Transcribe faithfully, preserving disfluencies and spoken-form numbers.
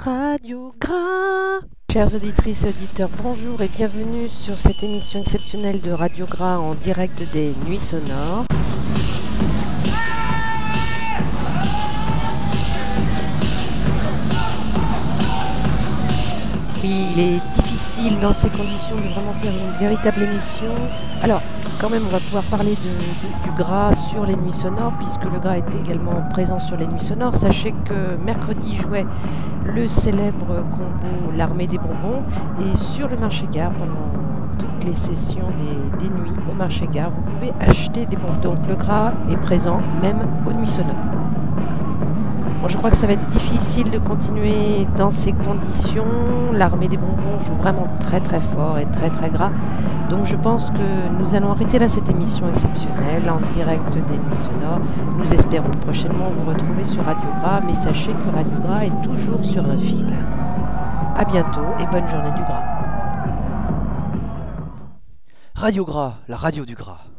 Radio Gras. Chères auditrices et auditeurs, bonjour et bienvenue sur cette émission exceptionnelle de Radio Gras en direct des Nuits Sonores. Oui, il est difficile dans ces conditions de vraiment faire une véritable émission. Alors, quand même, on va pouvoir parler de, de, du Gras sur les Nuits Sonores, puisque le Gras est également présent sur les Nuits Sonores. Sachez que mercredi jouait le célèbre combo L'Armée des Bonbons, et sur le marché-gare, pendant toutes les sessions des, des nuits au marché-gare, vous pouvez acheter des bonbons. Donc le Gras est présent même aux Nuits Sonores. Bon, je crois que ça va être difficile de continuer dans ces conditions. L'Armée des Bonbons joue vraiment très très fort et très très gras. Donc je pense que nous allons arrêter là cette émission exceptionnelle en direct des Nuits Sonores. Nous espérons prochainement vous retrouver sur Radio Gras, mais sachez que Radio Gras est toujours sur un fil. À bientôt et bonne journée du Gras. Radio Gras, la radio du Gras.